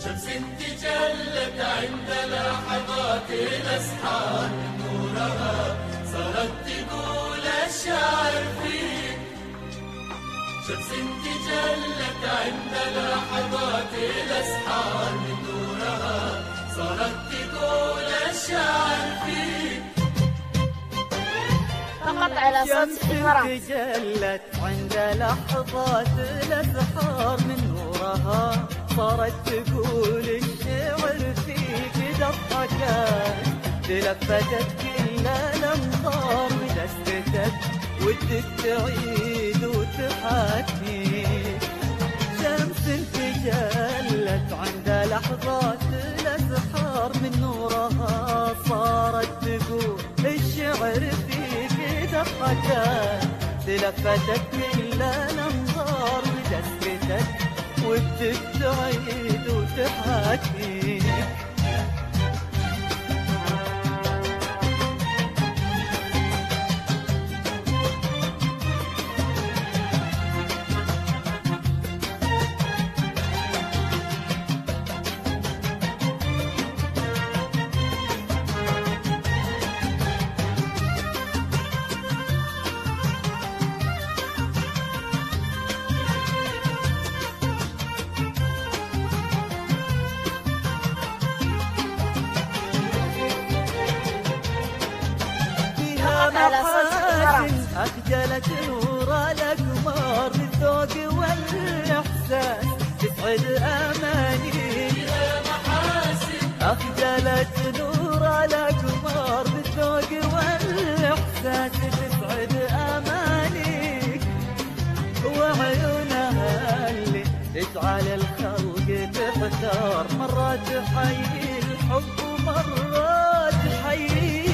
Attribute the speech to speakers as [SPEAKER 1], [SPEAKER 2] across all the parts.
[SPEAKER 1] شمس تجلت عند لحظات الأسحار من نورها صارت تقول الشاعر فيك. شمس تجلت عند لحظات الأسحار من نورها صارت تقول الشاعر فيك.
[SPEAKER 2] فقط على صوت الفرح.
[SPEAKER 3] تجلت عند لحظات الأسحار من نورها صارت تقول الشعر فيك. دقتك تلفتت كل الأنظار بدستك ودك تعيد وتحاكيك. شمس تجلت عند لحظات الأسحار من نورها صارت تقول الشعر فيك. دقتك تلفتت كل الأنظار بدستك ودك تعيد وتحاكيك. أخجلت نور الأقمار بالذوق والإحساس تسعد أماني. أخجلت نور الأقمار بالذوق والإحساس تسعد أمانيك. وعيونها اللي تجعل الخلق تختار مرات تحيي الحب ومرات تحييك.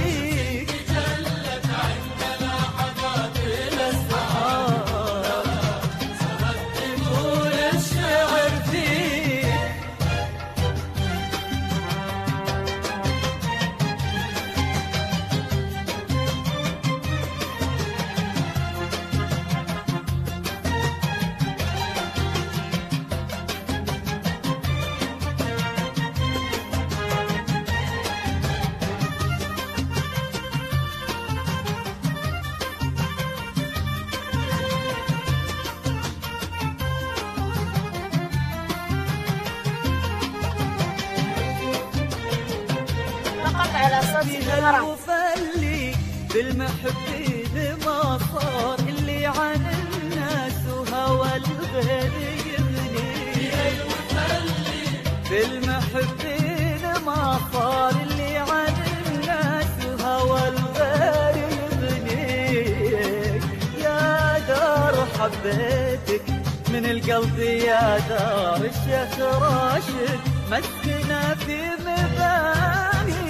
[SPEAKER 3] فيها المفلي بالمحبين ما صار اللي عن الناس وهوى الغير يغني. فيها المفلي بالمحبين ما صار اللي عن الناس وهوى الغير يغنيك. يا دار حبيتك من القلب يا دار الشيخ راشد مسكنة في مباني.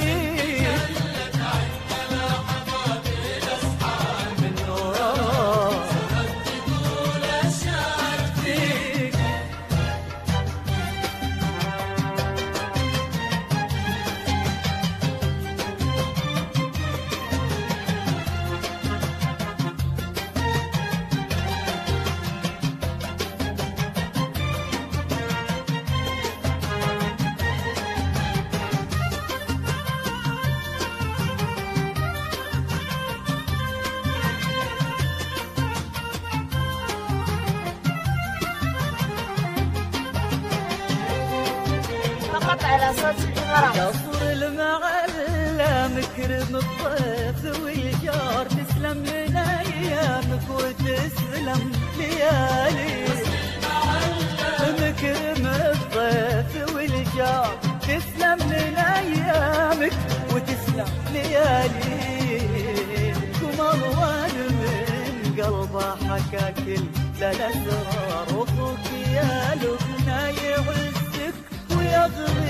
[SPEAKER 3] قصر المعلى مكرم الضيف والجار تسلم لنا ايامك وتسلم ليالي. مكرم الضيف والجار تسلم لنا ايامك وتسلم ليالي. ومروان من قلبه حكى كل الاسرار واخوك يا لبنى يعزك ويغفر